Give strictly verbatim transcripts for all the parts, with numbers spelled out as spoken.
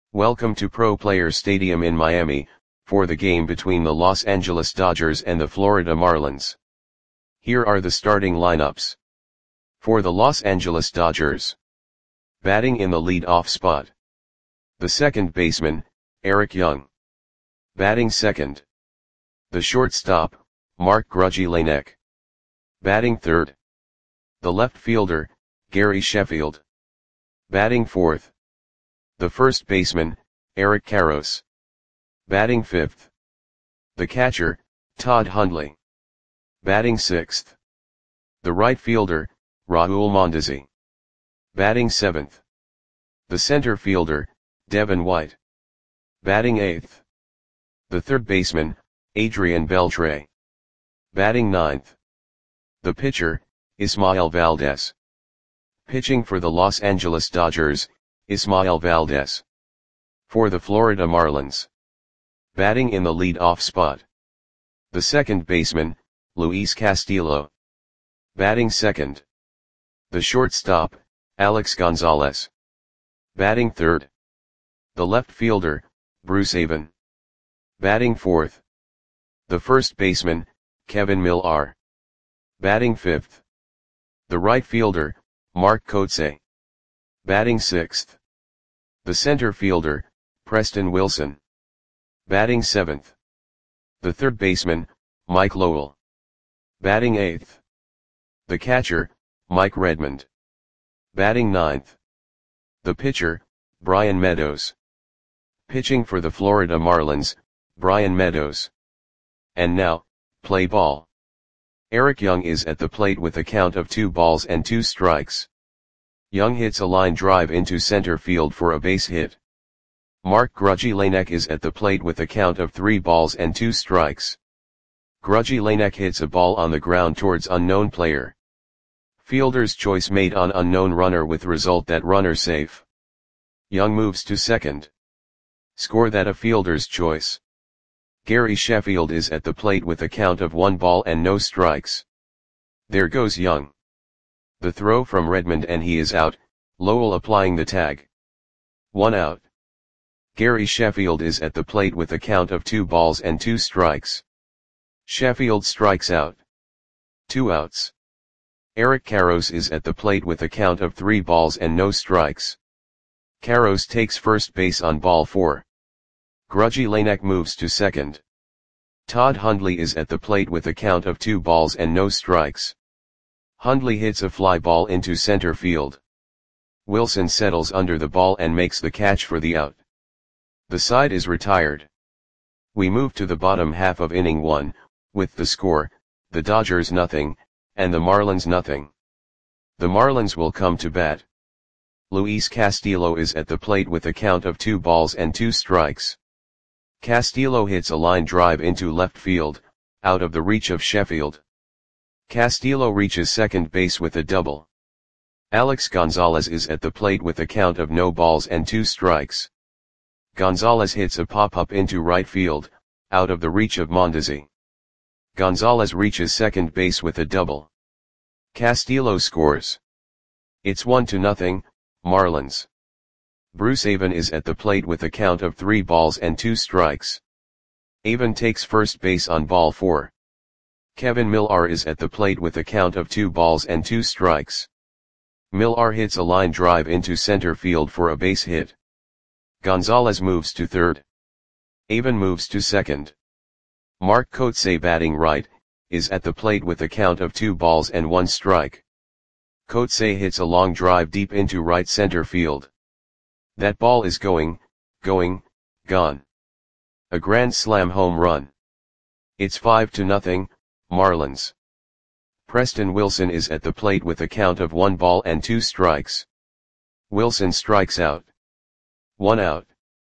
Welcome to Pro Players Stadium in Miami, for the game between the Los Angeles Dodgers and the Florida Marlins. Here are the starting lineups. For the Los Angeles Dodgers. Batting in the lead-off spot. The second baseman, Eric Young. Batting second. The shortstop, Mark Grudzielanek. Batting third. The left fielder, Gary Sheffield. Batting fourth. The first baseman, Eric Karros. Batting fifth. The catcher, Todd Hundley. Batting sixth. The right fielder, Raul Mondesi. Batting seventh. The center fielder, Devin White. Batting eighth. The third baseman, Adrian Beltre. Batting ninth. The pitcher, Ismael Valdez. Pitching for the Los Angeles Dodgers, Ismael Valdez. For the Florida Marlins. Batting in the lead-off spot. The second baseman, Luis Castillo. Batting second. The shortstop, Alex Gonzalez. Batting third. The left fielder, Bruce Avon. Batting fourth. The first baseman, Kevin Millar. Batting fifth. The right fielder, Mark Kotsay. Batting sixth. The center fielder, Preston Wilson. Batting seventh. The third baseman, Mike Lowell. Batting eighth. The catcher, Mike Redmond. Batting ninth. The pitcher, Brian Meadows. Pitching for the Florida Marlins, Brian Meadows. And now, play ball. Eric Young is at the plate with a count of two balls and two strikes. Young hits a line drive into center field for a base hit. Mark Grudzielanek is at the plate with a count of three balls and two strikes. Grudzielanek hits a ball on the ground towards unknown player. Fielder's choice made on unknown runner with result that runner safe. Young moves to second. Score that a fielder's choice. Gary Sheffield is at the plate with a count of one ball and no strikes. There goes Young. The throw from Redmond and he is out, Lowell applying the tag. One out. Gary Sheffield is at the plate with a count of two balls and two strikes. Sheffield strikes out. Two outs. Eric Karros is at the plate with a count of three balls and no strikes. Karros takes first base on ball four. Grudzielanek moves to second. Todd Hundley is at the plate with a count of two balls and no strikes. Hundley hits a fly ball into center field. Wilson settles under the ball and makes the catch for the out. The side is retired. We move to the bottom half of inning one, with the score, the Dodgers nothing, and the Marlins nothing. The Marlins will come to bat. Luis Castillo is at the plate with a count of two balls and two strikes. Castillo hits a line drive into left field, out of the reach of Sheffield. Castillo reaches second base with a double. Alex Gonzalez is at the plate with a count of no balls and two strikes. Gonzalez hits a pop-up into right field, out of the reach of Mondesi. Gonzalez reaches second base with a double. Castillo scores. It's one to nothing, Marlins. Bruce Avon is at the plate with a count of three balls and two strikes. Avon takes first base on ball four. Kevin Millar is at the plate with a count of two balls and two strikes. Millar hits a line drive into center field for a base hit. Gonzalez moves to third. Avon moves to second. Mark Kotsay, batting right, is at the plate with a count of two balls and one strike. Kotsay hits a long drive deep into right center field. That ball is going, going, gone. A grand slam home run. It's five to nothing, Marlins. Preston Wilson is at the plate with a count of one ball and two strikes. Wilson strikes out. One out.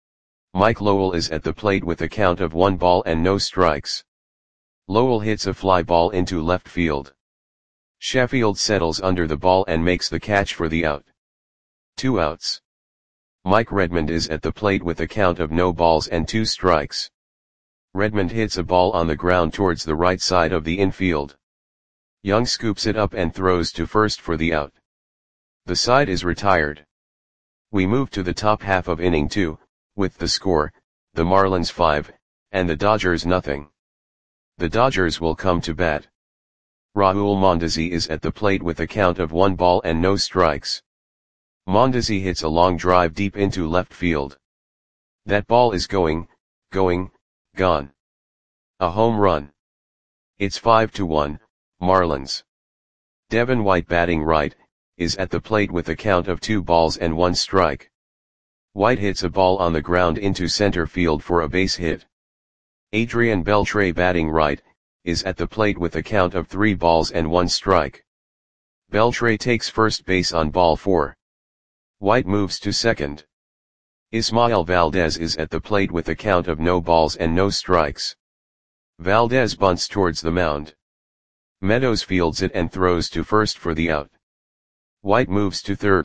Mike Lowell is at the plate with a count of one ball and no strikes. Lowell hits a fly ball into left field. Sheffield settles under the ball and makes the catch for the out. Two outs. Mike Redmond is at the plate with a count of no balls and two strikes. Redmond hits a ball on the ground towards the right side of the infield. Young scoops it up and throws to first for the out. The side is retired. We move to the top half of inning two, with the score, the Marlins five, and the Dodgers nothing. The Dodgers will come to bat. Raul Mondesi is at the plate with a count of one ball and no strikes. Mondesi hits a long drive deep into left field. That ball is going, going, gone. A home run. It's five to one, Marlins. Devin White, batting right, is at the plate with a count of two balls and one strike. White hits a ball on the ground into center field for a base hit. Adrian Beltre, batting right, is at the plate with a count of three balls and one strike. Beltre takes first base on ball four. White moves to second. Ismael Valdez is at the plate with a count of no balls and no strikes. Valdez bunts towards the mound. Meadows fields it and throws to first for the out. White moves to third.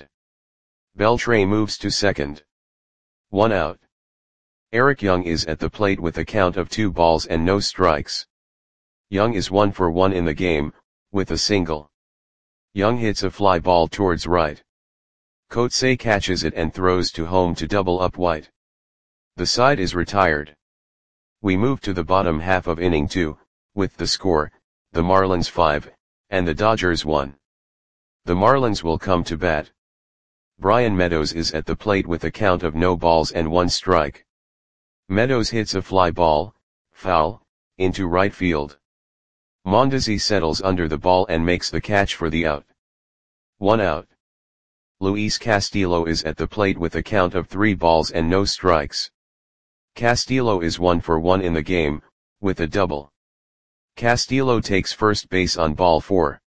Beltre moves to second. One out. Eric Young is at the plate with a count of two balls and no strikes. Young is one for one in the game, with a single. Young hits a fly ball towards right. Coetzee catches it and throws to home to double up White. The side is retired. We move to the bottom half of inning two, with the score, the Marlins five, and the Dodgers one. The Marlins will come to bat. Brian Meadows is at the plate with a count of no balls and one strike. Meadows hits a fly ball, foul, into right field. Mondesi settles under the ball and makes the catch for the out. One out. Luis Castillo is at the plate with a count of three balls and no strikes. Castillo is one for one in the game, with a double. Castillo takes first base on ball four.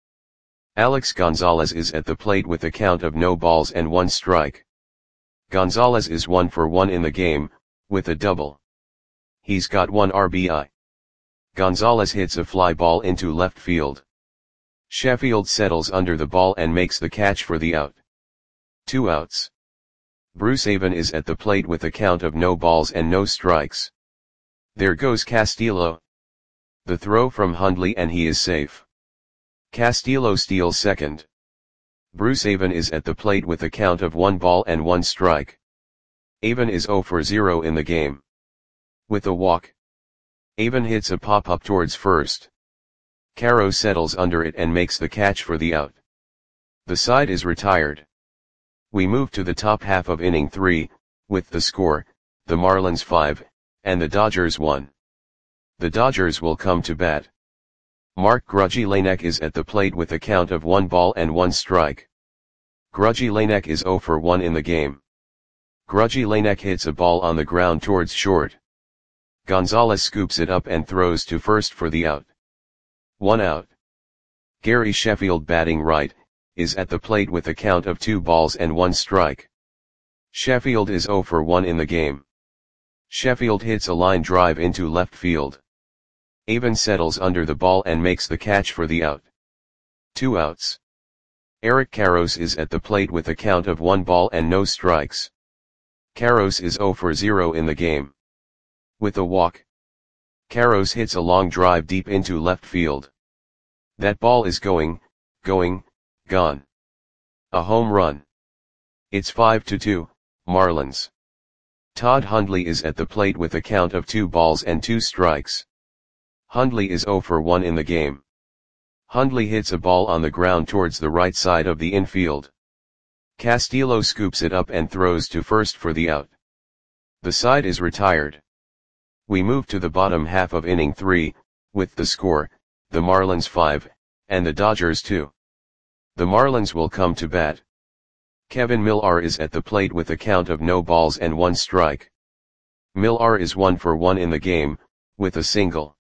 Alex Gonzalez is at the plate with a count of no balls and one strike. Gonzalez is one for one in the game, with a double. He's got one R B I. Gonzalez hits a fly ball into left field. Sheffield settles under the ball and makes the catch for the out. Two outs. Bruce Avon is at the plate with a count of no balls and no strikes. There goes Castillo. The throw from Hundley and he is safe. Castillo steals second. Bruce Avon is at the plate with a count of one ball and one strike. Avon is zero for zero in the game. With a walk. Avon hits a pop-up towards first. Caro settles under it and makes the catch for the out. The side is retired. We move to the top half of inning three, with the score, the Marlins five, and the Dodgers one. The Dodgers will come to bat. Mark Grudzielanek is at the plate with a count of one ball and one strike. Grudzielanek is zero for one in the game. Grudzielanek hits a ball on the ground towards short. Gonzalez scoops it up and throws to first for the out. One out. Gary Sheffield, batting right, is at the plate with a count of two balls and one strike. Sheffield is zero for one in the game. Sheffield hits a line drive into left field. Avon settles under the ball and makes the catch for the out. Two outs. Eric Karros is at the plate with a count of one ball and no strikes. Karros is zero for zero in the game. With a walk. Karros hits a long drive deep into left field. That ball is going, going, gone. A home run. It's five to two, Marlins. Todd Hundley is at the plate with a count of two balls and two strikes. Hundley is zero for one in the game. Hundley hits a ball on the ground towards the right side of the infield. Castillo scoops it up and throws to first for the out. The side is retired. We move to the bottom half of inning three, with the score, the Marlins five, and the Dodgers two. The Marlins will come to bat. Kevin Millar is at the plate with a count of no balls and one strike. Millar is one for one in the game, with a single.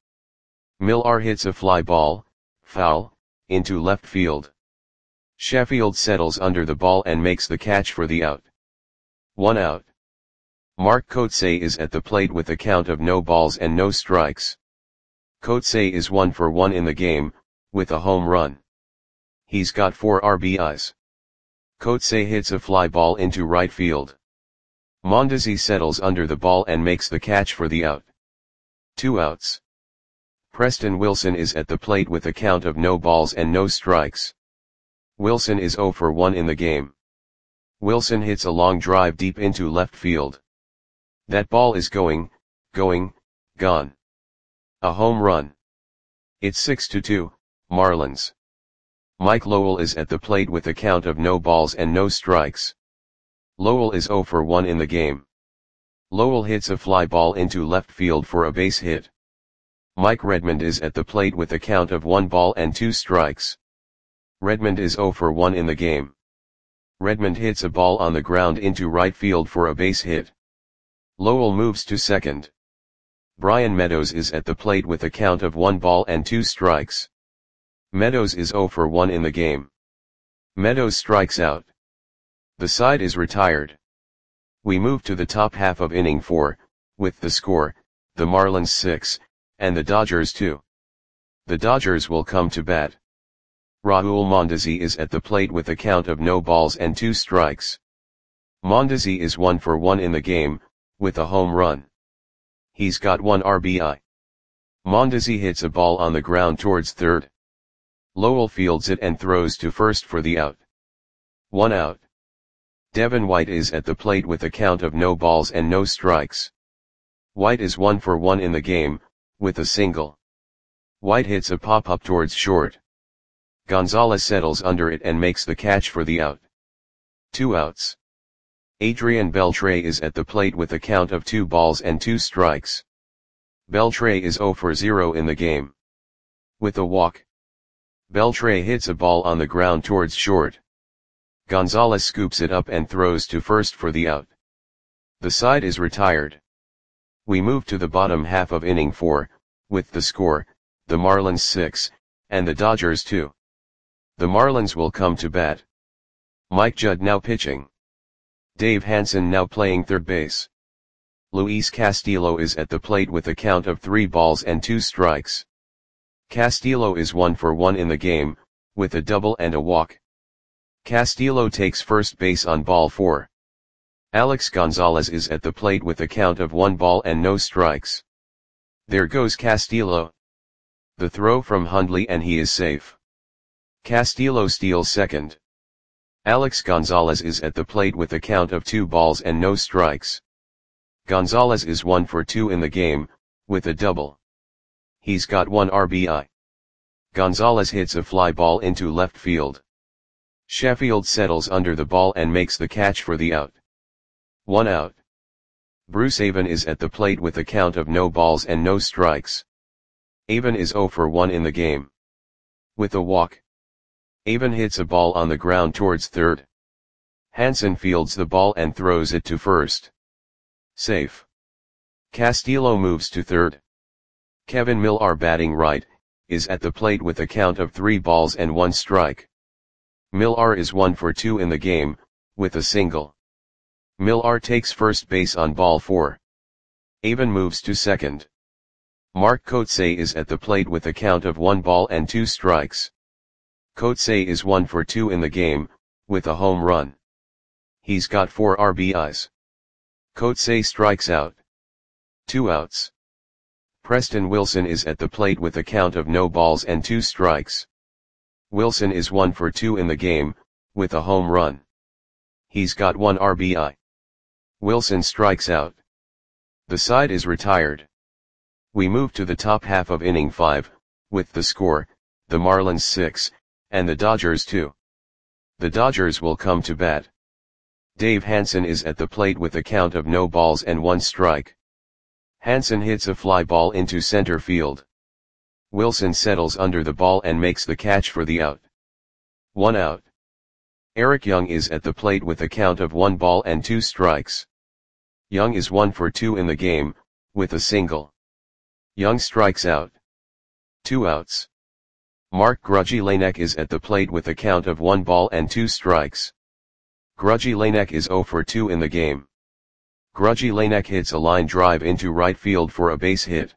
Millar hits a fly ball, foul, into left field. Sheffield settles under the ball and makes the catch for the out. One out. Mark Coetzee is at the plate with a count of no balls and no strikes. Coetzee is one for one in the game, with a home run. He's got four R B Is. Coetzee hits a fly ball into right field. Mondesi settles under the ball and makes the catch for the out. Two outs. Preston Wilson is at the plate with a count of no balls and no strikes. Wilson is zero for one in the game. Wilson hits a long drive deep into left field. That ball is going, going, gone. A home run. It's six to two, Marlins. Mike Lowell is at the plate with a count of no balls and no strikes. Lowell is zero for one in the game. Lowell hits a fly ball into left field for a base hit. Mike Redmond is at the plate with a count of one ball and two strikes. Redmond is zero for one in the game. Redmond hits a ball on the ground into right field for a base hit. Lowell moves to second. Brian Meadows is at the plate with a count of one ball and two strikes. Meadows is zero for one in the game. Meadows strikes out. The side is retired. We move to the top half of inning four, with the score, the Marlins six, and the Dodgers two. The Dodgers will come to bat. Raul Mondesi is at the plate with a count of no balls and two strikes. Mondesi is one for one in the game, with a home run. He's got one R B I. Mondesi hits a ball on the ground towards third. Lowell fields it and throws to first for the out. One out. Devin White is at the plate with a count of no balls and no strikes. White is one for one in the game, with a single. White hits a pop-up towards short. Gonzalez settles under it and makes the catch for the out. Two outs. Adrian Beltre is at the plate with a count of two balls and two strikes. Beltre is zero for zero in the game. With a walk. Beltre hits a ball on the ground towards short. Gonzalez scoops it up and throws to first for the out. The side is retired. We move to the bottom half of inning four, with the score, the Marlins six, and the Dodgers two. The Marlins will come to bat. Mike Judd now pitching. Dave Hansen now playing third base. Luis Castillo is at the plate with a count of three balls and two strikes. Castillo is one for one in the game, with a double and a walk. Castillo takes first base on ball four. Alex Gonzalez is at the plate with a count of one ball and no strikes. There goes Castillo. The throw from Hundley and he is safe. Castillo steals second. Alex Gonzalez is at the plate with a count of two balls and no strikes. Gonzalez is one for two in the game, with a double. He's got one R B I. Gonzalez hits a fly ball into left field. Sheffield settles under the ball and makes the catch for the out. One out. Bruce Avon is at the plate with a count of no balls and no strikes. Avon is zero for one in the game. With a walk. Avon hits a ball on the ground towards third. Hansen fields the ball and throws it to first. Safe. Castillo moves to third. Kevin Millar, batting right, is at the plate with a count of three balls and one strike. Millar is one for two in the game, with a single. Millar takes first base on ball four. Avon moves to second. Mark Kotsay is at the plate with a count of one ball and two strikes. Kotsay is one for two in the game, with a home run. He's got four R B Is. Kotsay strikes out. Two outs. Preston Wilson is at the plate with a count of no balls and two strikes. Wilson is one for two in the game, with a home run. He's got one R B I. Wilson strikes out. The side is retired. We move to the top half of inning five, with the score, the Marlins six, and the Dodgers two. The Dodgers will come to bat. Dave Hansen is at the plate with a count of no balls and one strike. Hansen hits a fly ball into center field. Wilson settles under the ball and makes the catch for the out. One out. Eric Young is at the plate with a count of one ball and two strikes. Young is one for two in the game, with a single. Young strikes out. Two outs. Mark Grudzielanek is at the plate with a count of one ball and two strikes. Grudzielanek is zero for two in the game. Grudzielanek hits a line drive into right field for a base hit.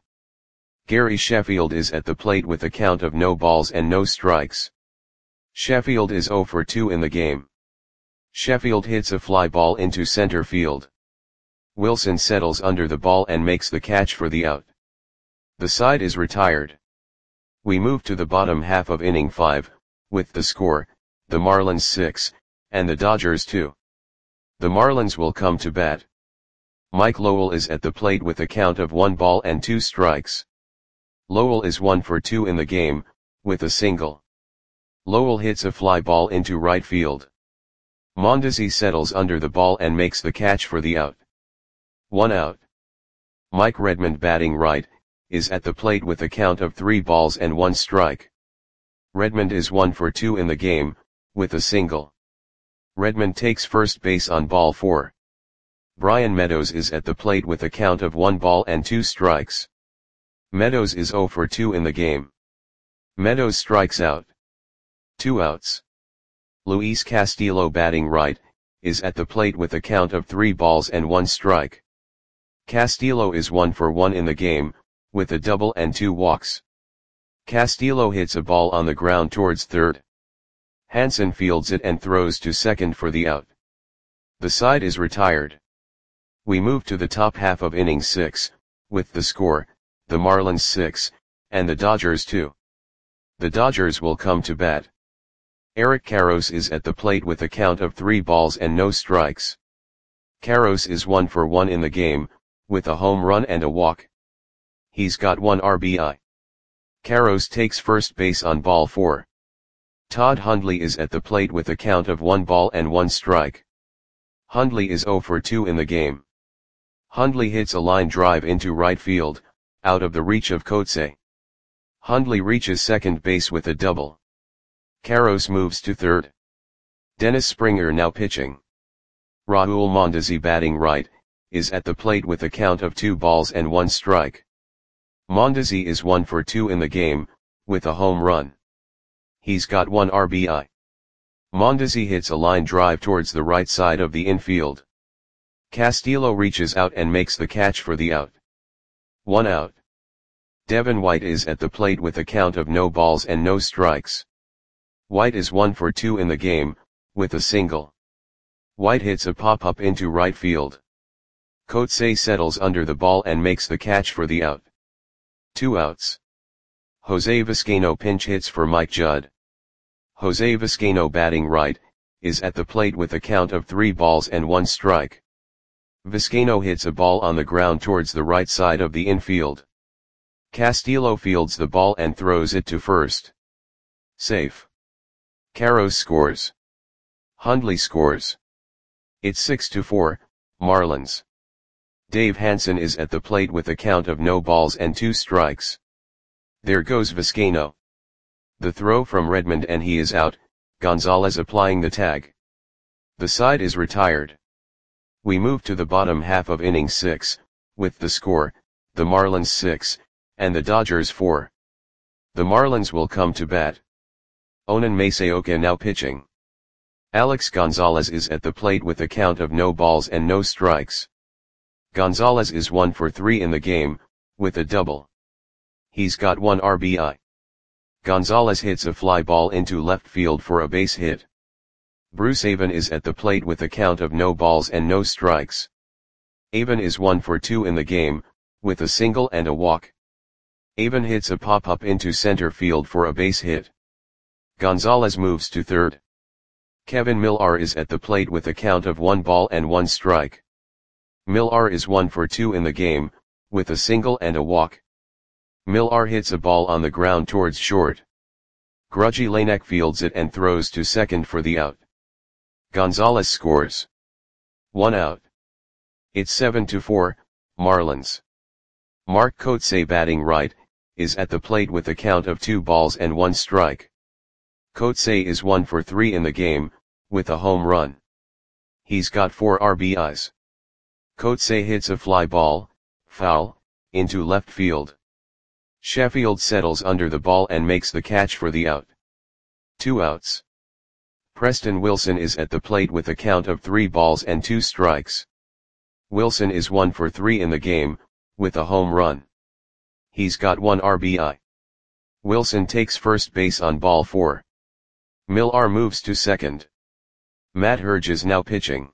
Gary Sheffield is at the plate with a count of no balls and no strikes. Sheffield is zero for two in the game. Sheffield hits a fly ball into center field. Wilson settles under the ball and makes the catch for the out. The side is retired. We move to the bottom half of inning five, with the score, the Marlins six, and the Dodgers two. The Marlins will come to bat. Mike Lowell is at the plate with a count of one ball and two strikes. Lowell is one for two in the game, with a single. Lowell hits a fly ball into right field. Mondesi settles under the ball and makes the catch for the out. One out. Mike Redmond, batting right, is at the plate with a count of three balls and one strike. Redmond is one for two in the game, with a single. Redmond takes first base on ball four. Brian Meadows is at the plate with a count of one ball and two strikes. Meadows is zero for two in the game. Meadows strikes out. Two outs. Luis Castillo, batting right, is at the plate with a count of three balls and one strike. Castillo is one for one in the game, with a double and two walks. Castillo hits a ball on the ground towards third. Hansen fields it and throws to second for the out. The side is retired. We move to the top half of inning six, with the score, the Marlins six, and the Dodgers two. The Dodgers will come to bat. Eric Karros is at the plate with a count of three balls and no strikes. Karros is one for one in the game, with a home run and a walk. He's got one R B I. Karros takes first base on ball four. Todd Hundley is at the plate with a count of one ball and one strike. Hundley is zero for two in the game. Hundley hits a line drive into right field, out of the reach of Coetzee. Hundley reaches second base with a double. Karros moves to third. Dennis Springer now pitching. Raul Mondesi, batting right, is at the plate with a count of two balls and one strike. Mondesi is one for two in the game, with a home run. He's got one R B I. Mondesi hits a line drive towards the right side of the infield. Castillo reaches out and makes the catch for the out. One out. Devin White is at the plate with a count of no balls and no strikes. White is one for two in the game, with a single. White hits a pop-up into right field. Coetzee settles under the ball and makes the catch for the out. Two outs. Jose Vizcaino pinch hits for Mike Judd. Jose Vizcaino, batting right, is at the plate with a count of three balls and one strike. Vizcaino hits a ball on the ground towards the right side of the infield. Castillo fields the ball and throws it to first. Safe. Karros scores. Hundley scores. It's six to four, Marlins. Dave Hansen is at the plate with a count of no balls and two strikes. There goes Vizcaino. The throw from Redmond and he is out, Gonzalez applying the tag. The side is retired. We move to the bottom half of inning six, with the score, the Marlins six, and the Dodgers four. The Marlins will come to bat. Onan Masaoka now pitching. Alex Gonzalez is at the plate with a count of no balls and no strikes. Gonzalez is one for three in the game, with a double. He's got one R B I. Gonzalez hits a fly ball into left field for a base hit. Bruce Avon is at the plate with a count of no balls and no strikes. Avon is one for two in the game, with a single and a walk. Avon hits a pop-up into center field for a base hit. Gonzalez moves to third. Kevin Millar is at the plate with a count of one ball and one strike. Millar is one for two in the game, with a single and a walk. Millar hits a ball on the ground towards short. Grudgy Lanek fields it and throws to second for the out. Gonzalez scores. One out. It's seven to four, Marlins. Mark Coetzee, batting right, is at the plate with a count of two balls and one strike. Coetzee is one for three in the game, with a home run. He's got four R B Is. Coetzee hits a fly ball, foul, into left field. Sheffield settles under the ball and makes the catch for the out. Two outs. Preston Wilson is at the plate with a count of three balls and two strikes. Wilson is one for three in the game, with a home run. He's got one R B I. Wilson takes first base on ball four. Millar moves to second. Matt Herge is now pitching.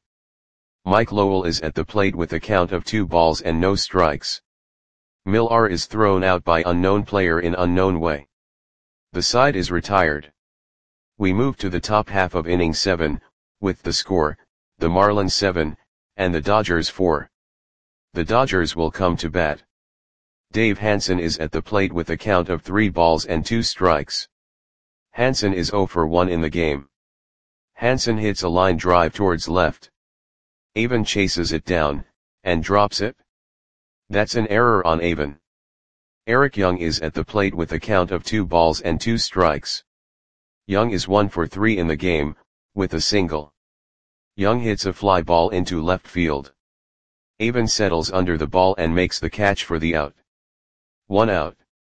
Mike Lowell is at the plate with a count of two balls and no strikes. Millar is thrown out by unknown player in unknown way. The side is retired. We move to the top half of inning seven, with the score, the Marlins seven, and the Dodgers four. The Dodgers will come to bat. Dave Hansen is at the plate with a count of three balls and two strikes. Hansen is zero for one in the game. Hansen hits a line drive towards left. Avon chases it down, and drops it. That's an error on Avon. Eric Young is at the plate with a count of two balls and two strikes. Young is one for three in the game, with a single. Young hits a fly ball into left field. Avon settles under the ball and makes the catch for the out. One out.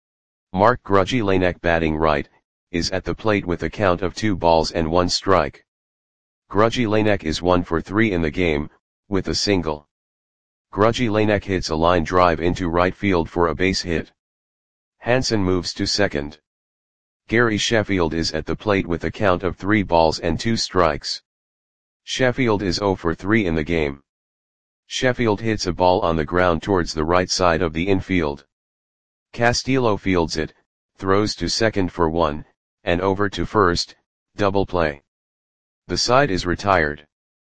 Mark Grudzielanek, batting right, is at the plate with a count of two balls and one strike. Grudzielanek is one for three in the game, with a single. Grudzielanek hits a line drive into right field for a base hit. Hansen moves to second. Gary Sheffield is at the plate with a count of three balls and two strikes. Sheffield is zero for three in the game. Sheffield hits a ball on the ground towards the right side of the infield. Castillo fields it, throws to second for one, and over to first, double play. The side is retired.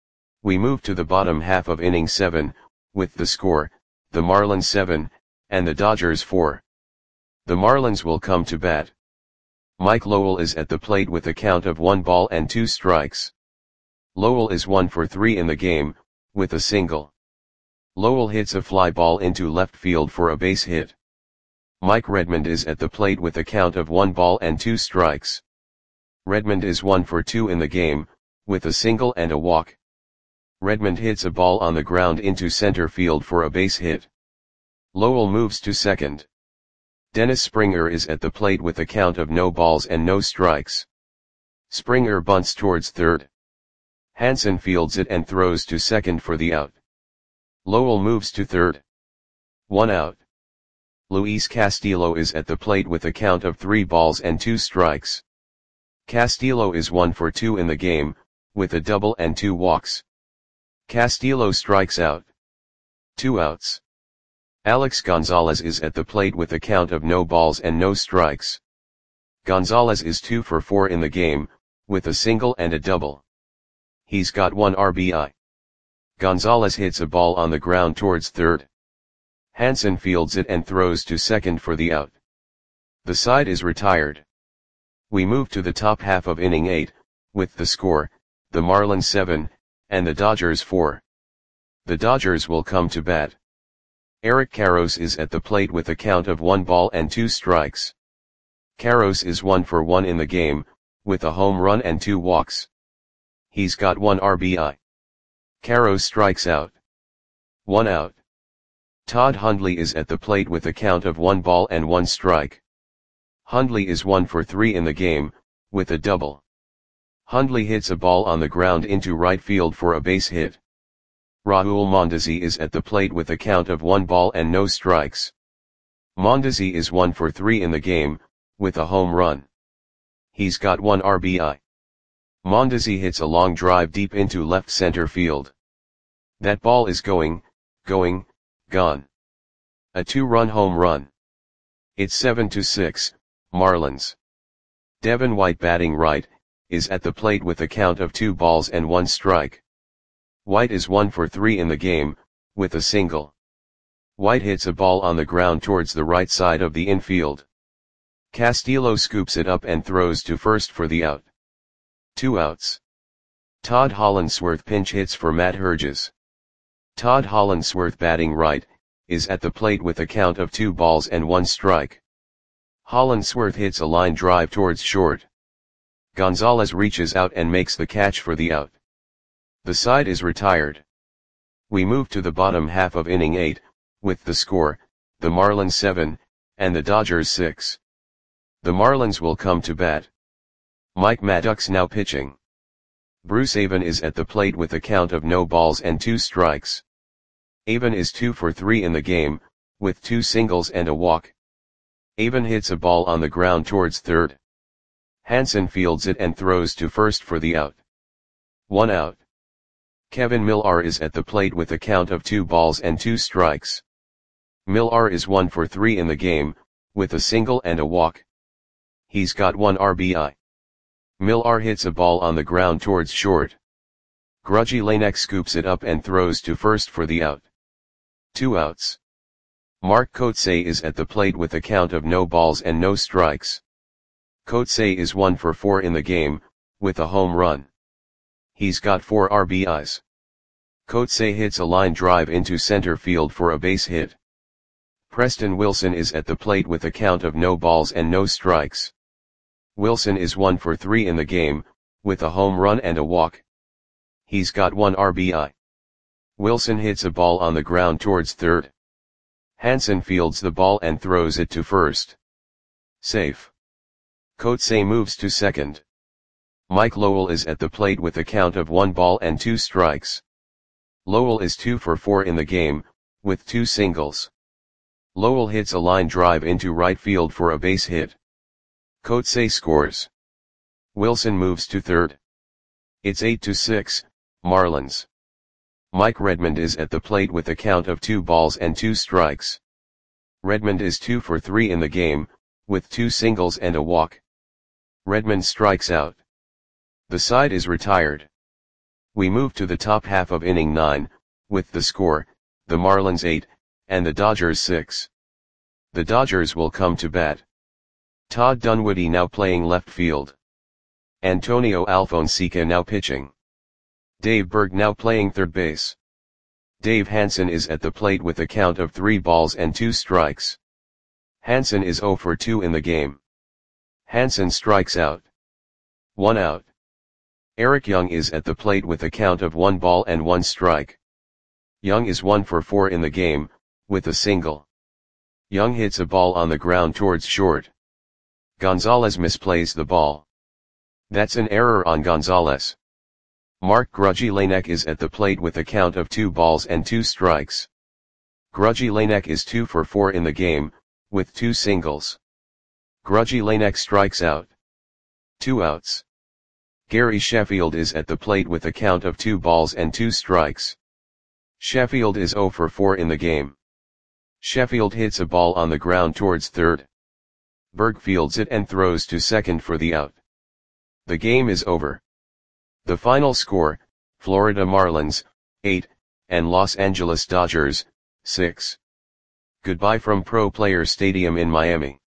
We move to the bottom half of inning seven, with the score, the Marlins seven, and the Dodgers four. The Marlins will come to bat. Mike Lowell is at the plate with a count of one ball and two strikes. Lowell is one for three in the game, with a single. Lowell hits a fly ball into left field for a base hit. Mike Redmond is at the plate with a count of one ball and two strikes. Redmond is one for two in the game, with a single and a walk. Redmond hits a ball on the ground into center field for a base hit. Lowell moves to second. Dennis Springer is at the plate with a count of no balls and no strikes. Springer bunts towards third. Hansen fields it and throws to second for the out. Lowell moves to third. One out. Luis Castillo is at the plate with a count of three balls and two strikes. Castillo is one for two in the game, with a double and two walks. Castillo strikes out. Two outs. Alex Gonzalez is at the plate with a count of no balls and no strikes. Gonzalez is two for four in the game, with a single and a double. He's got one R B I. Gonzalez hits a ball on the ground towards third. Hansen fields it and throws to second for the out. The side is retired. We move to the top half of inning eight, with the score, the Marlins seven, and the Dodgers four. The Dodgers will come to bat. Eric Karros is at the plate with a count of one ball and two strikes. Karros is one for one in the game, with a home run and two walks. He's got one R B I. Karros strikes out. One out. Todd Hundley is at the plate with a count of one ball and one strike. Hundley is one for three in the game, with a double. Hundley hits a ball on the ground into right field for a base hit. Raul Mondesi is at the plate with a count of one ball and no strikes. Mondesi is one for three in the game, with a home run. He's got one R B I. Mondesi hits a long drive deep into left center field. That ball is going, going, gone. A two-run home run. It's seven to six, Marlins. Devin White, batting right, is at the plate with a count of two balls and one strike. White is one for three in the game, with a single. White hits a ball on the ground towards the right side of the infield. Castillo scoops it up and throws to first for the out. Two outs. Todd Hollandsworth pinch hits for Matt Herges. Todd Hollandsworth, batting right, is at the plate with a count of two balls and one strike. Hollandsworth hits a line drive towards short. Gonzalez reaches out and makes the catch for the out. The side is retired. We move to the bottom half of inning eight, with the score, the Marlins seven, and the Dodgers six. The Marlins will come to bat. Mike Maddox now pitching. Bruce Avon is at the plate with a count of no balls and two strikes. Avon is two for three in the game, with two singles and a walk. Avon hits a ball on the ground towards third. Hansen fields it and throws to first for the out. One out. Kevin Millar is at the plate with a count of two balls and two strikes. Millar is one for three in the game, with a single and a walk. He's got one R B I. Millar hits a ball on the ground towards short. Grudzielanek scoops it up and throws to first for the out. Two outs. Mark Kotsay is at the plate with a count of no balls and no strikes. Kotsay is one for four in the game, with a home run. He's got four R B Is. Kotsay hits a line drive into center field for a base hit. Preston Wilson is at the plate with a count of no balls and no strikes. Wilson is one for three in the game, with a home run and a walk. He's got one R B I. Wilson hits a ball on the ground towards third. Hansen fields the ball and throws it to first. Safe. Kotsay moves to second. Mike Lowell is at the plate with a count of one ball and two strikes. Lowell is two for four in the game, with two singles. Lowell hits a line drive into right field for a base hit. Kotsay scores. Wilson moves to third. It's eight to six, Marlins. Mike Redmond is at the plate with a count of two balls and two strikes. Redmond is two for three in the game, with two singles and a walk. Redmond strikes out. The side is retired. We move to the top half of inning nine, with the score, the Marlins eight, and the Dodgers six. The Dodgers will come to bat. Todd Dunwoody now playing left field. Antonio Alfonseca now pitching. Dave Berg now playing third base. Dave Hansen is at the plate with a count of three balls and two strikes. Hansen is zero for two in the game. Hansen strikes out. One out. Eric Young is at the plate with a count of one ball and one strike. Young is one for four in the game, with a single. Young hits a ball on the ground towards short. Gonzalez misplays the ball. That's an error on Gonzalez. Mark Grudzielanek is at the plate with a count of two balls and two strikes. Grudzielanek is two for four in the game, with two singles. Grudzielanek strikes out. Two outs. Gary Sheffield is at the plate with a count of two balls and two strikes. Sheffield is zero for four in the game. Sheffield hits a ball on the ground towards third. Berg fields it and throws to second for the out. The game is over. The final score, Florida Marlins, eight, and Los Angeles Dodgers, six. Goodbye from Pro Players Stadium in Miami.